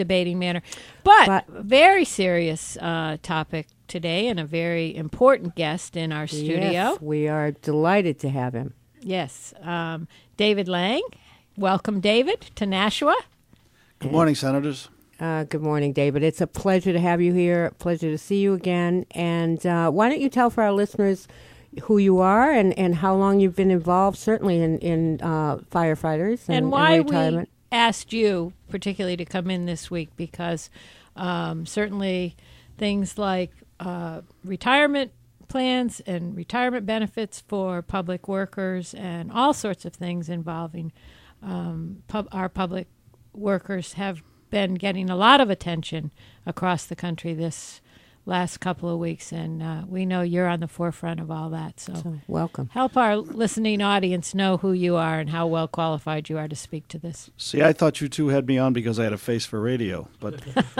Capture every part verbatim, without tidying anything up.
debating manner. But, But- very serious uh, topic today and a very important guest in our studio. Yes, we are delighted to have him. Yes. Um, David Lang. Welcome, David, to Nashua. Good morning, Senators. Uh, good morning, David. It's a pleasure to have you here. A pleasure to see you again. And uh, why don't you tell for our listeners who you are and, and how long you've been involved, certainly in, in uh, firefighters and, And why and retirement. we asked you particularly to come in this week, because um, certainly things like uh, retirement plans and retirement benefits for public workers and all sorts of things involving um, pub- our public workers have been getting a lot of attention across the country this last couple of weeks, and uh, we know you're on the forefront of all that. So, So, welcome. help our listening audience know who you are and how well qualified you are to speak to this. See, I thought you two had me on because I had a face for radio. But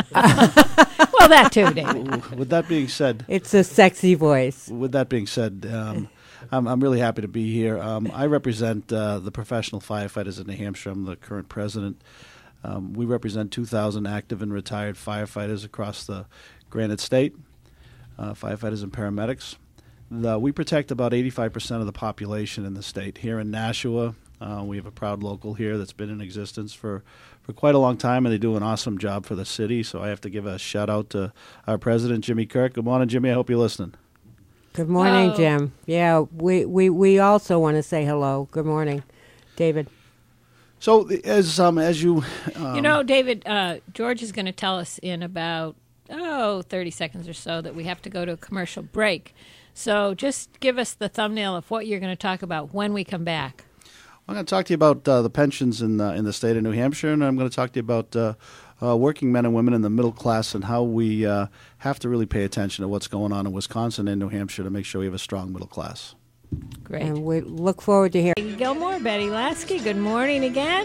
Well, that too, David. with that being said, It's a sexy voice. with that being said, um, I'm, I'm really happy to be here. Um, I represent uh, the professional firefighters in New Hampshire. I'm the current president. Um, we represent two thousand active and retired firefighters across the Granite State, uh, firefighters and paramedics. The, we protect about eighty-five percent of the population in the state. Here in Nashua, uh, we have a proud local here that's been in existence for, for quite a long time, and they do an awesome job for the city. So I have to give a shout out to our president, Jimmy Kirk. Good morning, Jimmy. I hope you're listening. Good morning, Oh. Jim. Yeah, we, we, we also want to say hello. Good morning, David. So as um, as you um, You know, David, uh, George is going to tell us in about, oh, thirty seconds or so that we have to go to a commercial break. So just give us the thumbnail of what you're going to talk about when we come back. I'm going to talk to you about uh, the pensions in the, in the state of New Hampshire, and I'm going to talk to you about uh, uh, working men and women in the middle class and how we uh, have to really pay attention to what's going on in Wisconsin and New Hampshire to make sure we have a strong middle class. Great. And we look forward to hearing. Peggy Gilmore, Betty Lasky, good morning again.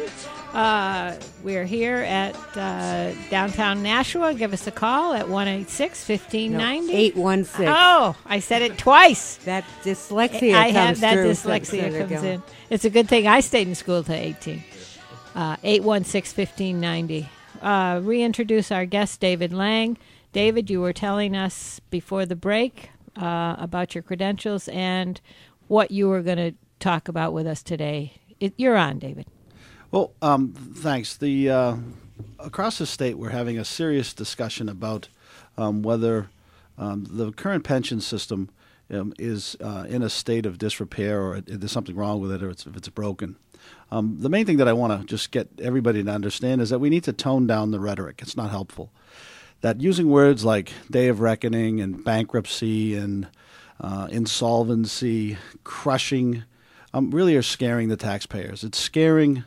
Uh, we're here at uh, downtown Nashua. Give us a call at one eight six, one five nine zero. eight one six. Oh, I said it twice. That dyslexia I comes have that through. dyslexia Senator comes Gilmore. in. It's a good thing I stayed in school till eighteen. Uh, eight one six, one five nine zero. Uh, reintroduce our guest, David Lang. David, you were telling us before the break uh, about your credentials and what you were going to talk about with us today. It, you're on, David. Well, um, thanks. The uh, across the state, we're having a serious discussion about um, whether um, the current pension system um, is uh, in a state of disrepair, or it, there's something wrong with it, or it's, if it's broken. Um, the main thing that I want to just get everybody to understand is that we need to tone down the rhetoric. It's not helpful. That using words like day of reckoning and bankruptcy and uh, insolvency, crushing, um, really are scaring the taxpayers. It's scaring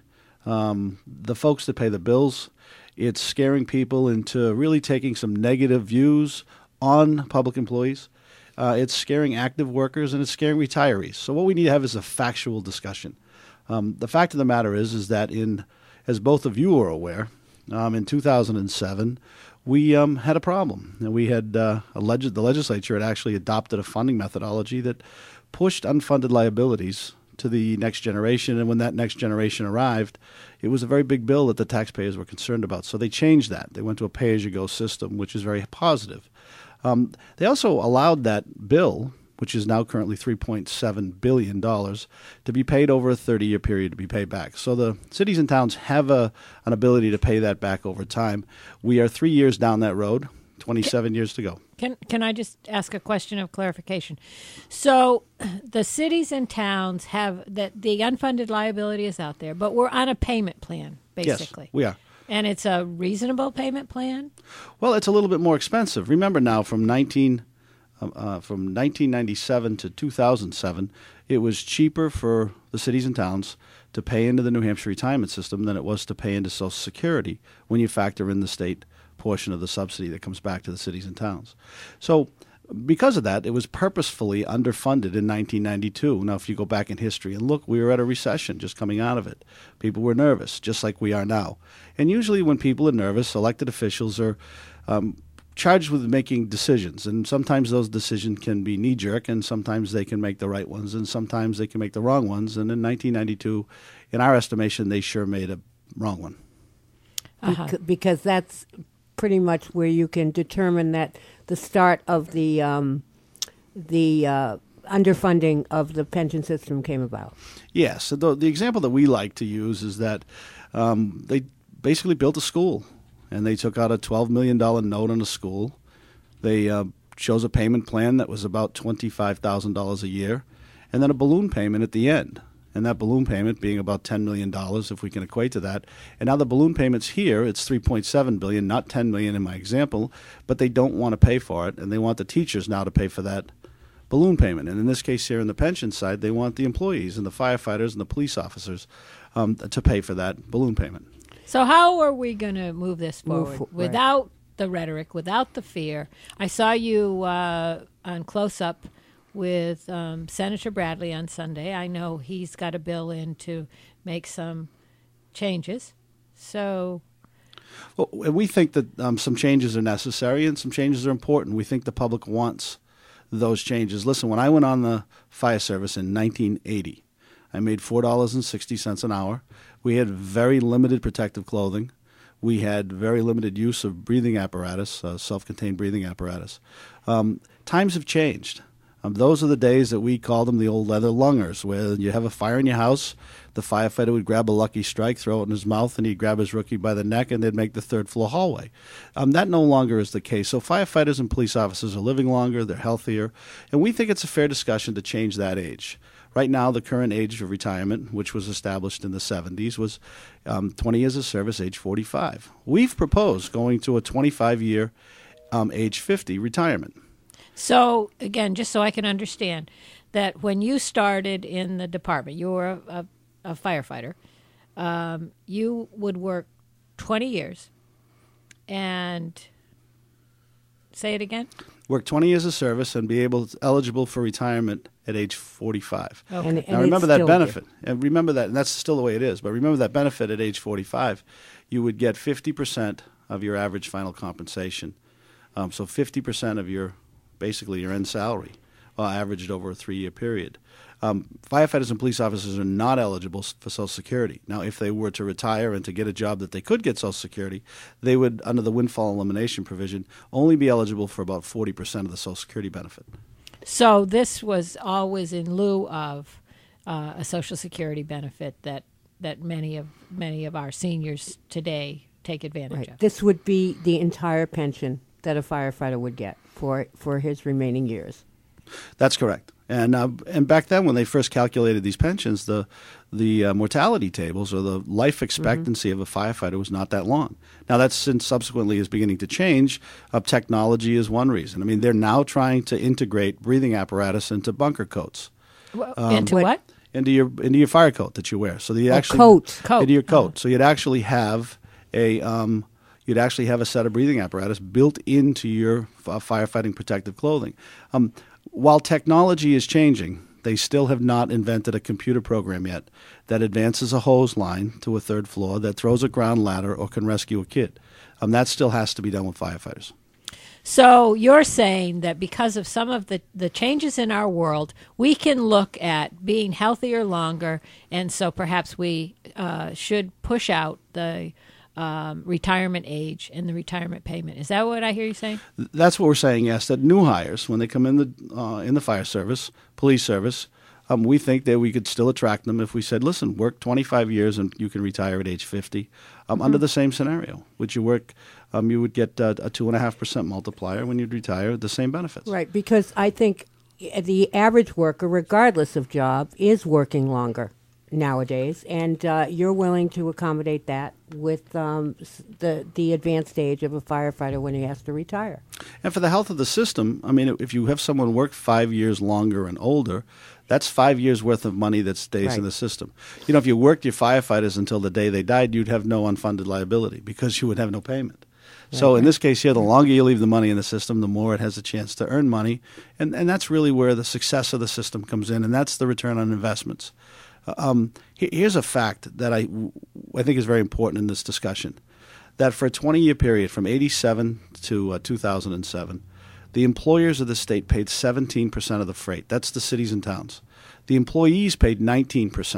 um, the folks that pay the bills. It's scaring people into really taking some negative views on public employees. Uh, it's scaring active workers, and it's scaring retirees. So what we need to have is a factual discussion. Um, the fact of the matter is, is that in, as both of you are aware, um, in two thousand seven, we um, had a problem. And we had uh, a leg- the legislature had actually adopted a funding methodology that pushed unfunded liabilities to the next generation. And when that next generation arrived, it was a very big bill that the taxpayers were concerned about. So they changed that. They went to a pay-as-you-go system, which is very positive. Um, they also allowed that bill, which is now currently three point seven billion dollars, to be paid over a thirty-year period to be paid back. So the cities and towns have a, an ability to pay that back over time. We are three years down that road, twenty-seven years to go. Can can I just ask a question of clarification? So the cities and towns have that the unfunded liability is out there, but we're on a payment plan, basically. Yes, we are. And it's a reasonable payment plan? Well, it's a little bit more expensive. Remember now, from nineteen um, uh, from nineteen ninety-seven to two thousand seven, it was cheaper for the cities and towns to pay into the New Hampshire retirement system than it was to pay into Social Security when you factor in the state portion of the subsidy that comes back to the cities and towns. So because of that, it was purposefully underfunded in nineteen ninety-two. Now, if you go back in history and look, we were at a recession just coming out of it. People were nervous, just like we are now. And usually when people are nervous, elected officials are um, charged with making decisions. And sometimes those decisions can be knee-jerk, and sometimes they can make the right ones, and sometimes they can make the wrong ones. And in nineteen ninety-two, in our estimation, they sure made a wrong one. Uh-huh. Bec- because that's pretty much where you can determine that the start of the um, the uh, underfunding of the pension system came about. Yes. So the, the example that we like to use is that um, they basically built a school, and they took out a twelve million dollars note on a school. They uh, chose a payment plan that was about twenty-five thousand dollars a year, and then a balloon payment at the end. And that balloon payment being about ten million dollars, if we can equate to that. And now the balloon payments here, it's three point seven billion dollars, not ten million dollars in my example, but they don't want to pay for it, and they want the teachers now to pay for that balloon payment. And in this case here in the pension side, they want the employees and the firefighters and the police officers um, to pay for that balloon payment. So how are we going to move this Move forward fo- right. without the rhetoric, without the fear? I saw you uh, on Close Up with um, Senator Bradley on Sunday. I know he's got a bill in to make some changes. So, Well, we think that um, some changes are necessary and some changes are important. We think the public wants those changes. Listen, when I went on the fire service in nineteen eighty, I made four dollars and sixty cents an hour. We had very limited protective clothing. We had very limited use of breathing apparatus, uh, self-contained breathing apparatus. Um, times have changed. Um, those are the days that we call them the old leather lungers, where you have a fire in your house, the firefighter would grab a Lucky Strike, throw it in his mouth, and he'd grab his rookie by the neck, and they'd make the third floor hallway. Um, that no longer is the case. So firefighters and police officers are living longer, they're healthier, and we think it's a fair discussion to change that age. Right now, the current age of retirement, which was established in the seventies, was um, twenty years of service, age forty-five. We've proposed going to a twenty-five-year um, age fifty retirement. so again, just so I can understand, that when you started in the department, you were a, a, a firefighter, um, you would work twenty years and say it again? Work twenty years of service and be able eligible for retirement at age forty-five. Okay. And, and Now remember it's that still benefit, and remember that, and that's still the way it is. But remember that benefit at age forty-five, you would get fifty percent of your average final compensation. Um, so fifty percent of your, basically your end salary, uh, averaged over a three-year period. Um, firefighters and police officers are not eligible s- for Social Security. Now, if they were to retire and to get a job that they could get Social Security, they would, under the windfall elimination provision, only be eligible for about forty percent of the Social Security benefit. So this was always in lieu of uh, a Social Security benefit that, that many of many of our seniors today take advantage Right. of. This would be the entire pension that a firefighter would get for for his remaining years. That's correct. And uh, and back then, when they first calculated these pensions, the the uh, mortality tables or the life expectancy of a firefighter was not that long. Now, that's since subsequently is beginning to change. Uh, technology is one reason. I mean, they're now trying to integrate breathing apparatus into bunker coats, Well, Um, into what- what? into your into your fire coat that you wear. So that you Oh, actually coat. Coat. into your coat. Oh. So you'd actually have a um, you'd actually have a set of breathing apparatus built into your uh, firefighting protective clothing. Um, while technology is changing, they still have not invented a computer program yet that advances a hose line to a third floor, that throws a ground ladder, or can rescue a kid. Um, that still has to be done with firefighters. So you're saying that because of some of the, the changes in our world, we can look at being healthier longer, and so perhaps we uh, should push out the um, retirement age and the retirement payment. Is that what I hear you saying? That's what we're saying, yes, that new hires, when they come in the uh, in the fire service, police service, um, we think that we could still attract them if we said, listen, work twenty-five years and you can retire at age fifty um, mm-hmm. under the same scenario. Would you work, um, you would get uh, a two point five percent multiplier when you'd retire, the same benefits. Right, because I think the average worker, regardless of job, is working longer nowadays, and uh, you're willing to accommodate that with um, s- the the advanced age of a firefighter when he has to retire. And for the health of the system, I mean, if you have someone work five years longer and older, that's five years worth of money that stays Right. in the system. You know, if you worked your firefighters until the day they died, you'd have no unfunded liability because you would have no payment. So in this case here, the longer you leave the money in the system, the more it has a chance to earn money. And, and that's really where the success of the system comes in, and that's the return on investments. Um, he- here's a fact that I, I think is very important in this discussion, that for a twenty-year period from eighty-seven to uh, two thousand seven, the employers of the state paid seventeen percent of the freight. That's the cities and towns. The employees paid nineteen percent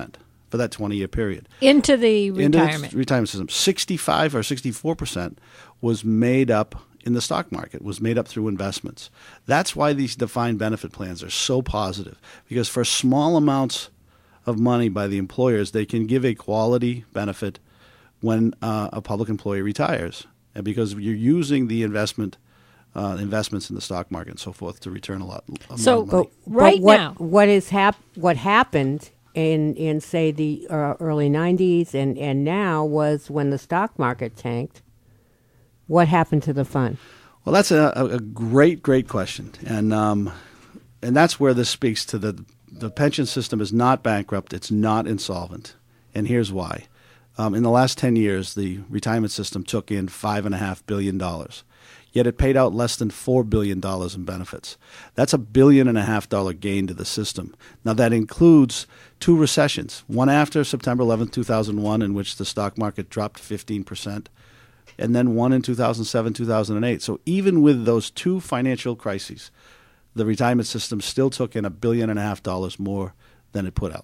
for that twenty-year period. Into the Into retirement. the retirement system. sixty-five or sixty-four percent was made up in the stock market, was made up through investments. That's why these defined benefit plans are so positive, because for small amounts of money by the employers, they can give a quality benefit when uh, a public employee retires, and because you're using the investment uh, investments in the stock market and so forth to return a lot of So, money. But, Right but what, now. what is hap- what happened in in say the uh, early nineties and and now was when the stock market tanked. What happened to the fund? Well, that's a, a great, great question, and um, and that's where this speaks to the the pension system is not bankrupt, it's not insolvent, and here's why. Um, in the last ten years, the retirement system took in five and a half billion dollars, yet it paid out less than four billion dollars in benefits. That's a billion and a half dollar gain to the system. Now that includes two recessions: one after September eleventh, two thousand one, in which the stock market dropped fifteen percent. And then one in two thousand seven, two thousand eight. So even with those two financial crises, the retirement system still took in a billion and a half dollars more than it put out.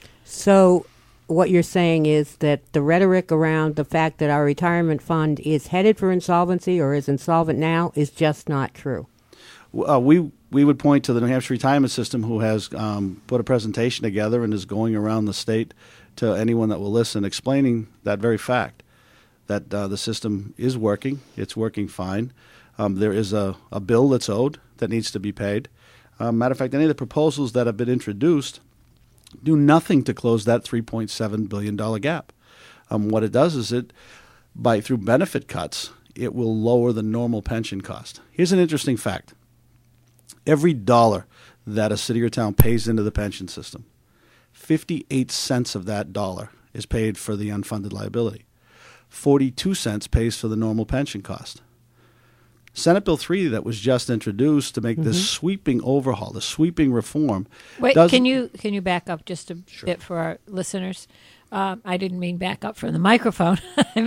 So what you're saying is that the rhetoric around the fact that our retirement fund is headed for insolvency or is insolvent now is just not true. Uh, we we would point to the New Hampshire retirement system, who has um, put a presentation together and is going around the state to anyone that will listen, explaining that very fact, that uh, the system is working. It's working fine. Um, there is a, a bill that's owed that needs to be paid. Uh, matter of fact, any of the proposals that have been introduced do nothing to close that three point seven billion dollars gap. Um, what it does is it, by through benefit cuts, it will lower the normal pension cost. Here's an interesting fact. Every dollar that a city or town pays into the pension system, fifty-eight cents of that dollar is paid for the unfunded liability. forty-two cents pays for the normal pension cost. Senate Bill three that was just introduced to make mm-hmm. this sweeping overhaul, the sweeping reform. Wait, can you can you back up just a sure. bit for our listeners? Um, I didn't mean back up from the microphone.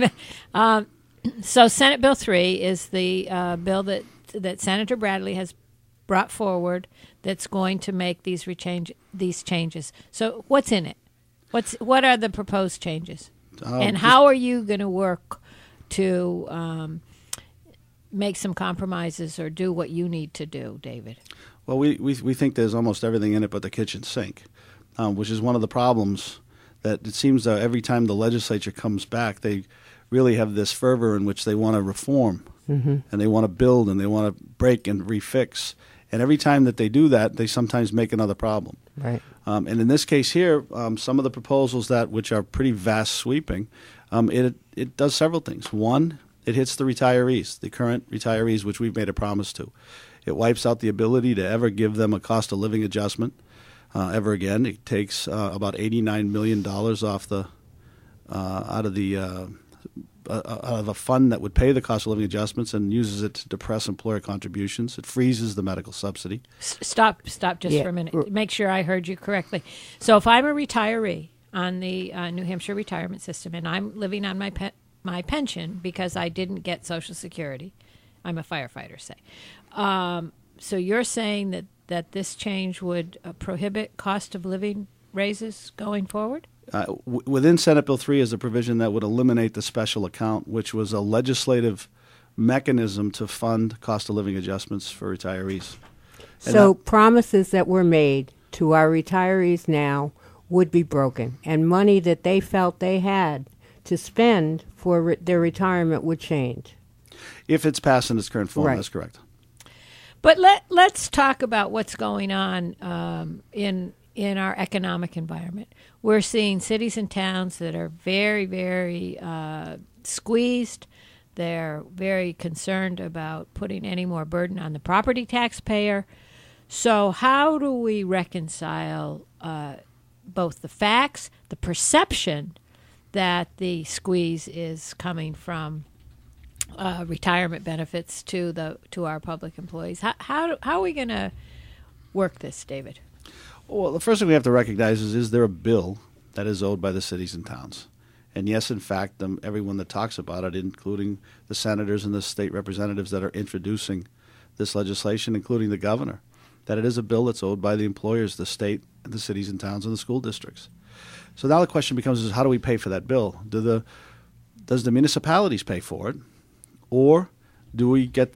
um, so Senate Bill three is the uh, bill that that Senator Bradley has brought forward that's going to make these rechange these changes. So what's in it? What's what are the proposed changes? Um, and how are you going to work to um, make some compromises or do what you need to do, David? Well, we, we, we think there's almost everything in it but the kitchen sink, um, which is one of the problems that it seems that every time the legislature comes back, they really have this fervor in which they want to reform, mm-hmm. and they want to build, and they want to break and refix. And every time that they do that, they sometimes make another problem. Right. Um, and in this case here, um, some of the proposals that which are pretty vast sweeping, um, it it does several things. One, it hits the retirees, the current retirees, which we've made a promise to. It wipes out the ability to ever give them a cost of living adjustment uh, ever again. It takes uh, about eighty-nine million dollars off the uh, out of the uh, uh, out of a fund that would pay the cost of living adjustments and uses it to depress employer contributions. It freezes the medical subsidy. Stop, stop just yeah. for a minute. Make sure I heard you correctly. So if I'm a retiree on the uh, New Hampshire retirement system and I'm living on my pe- my pension because I didn't get Social Security, I'm a firefighter, say. Um, so you're saying that, that this change would uh, prohibit cost of living raises going forward? Uh, w- within Senate Bill three is a provision that would eliminate the special account, which was a legislative mechanism to fund cost of living adjustments for retirees. And so that, promises that were made to our retirees now would be broken, and money that they felt they had to spend for re- their retirement would change. If it's passed in its current form, right. That's correct. But let, let's talk about what's going on um, in in our economic environment. We're seeing cities and towns that are very, very uh, squeezed. They're very concerned about putting any more burden on the property taxpayer. So how do we reconcile uh, both the facts, the perception that the squeeze is coming from uh, retirement benefits to the to our public employees? How how, how are we going to work this, David? Well, the first thing we have to recognize is, is there a bill that is owed by the cities and towns? And yes, in fact, um, everyone that talks about it, including the senators and the state representatives that are introducing this legislation, including the governor, that it is a bill that's owed by the employers, the state, the cities and towns, and the school districts. So now the question becomes: is how do we pay for that bill? Do the does the municipalities pay for it, or do we get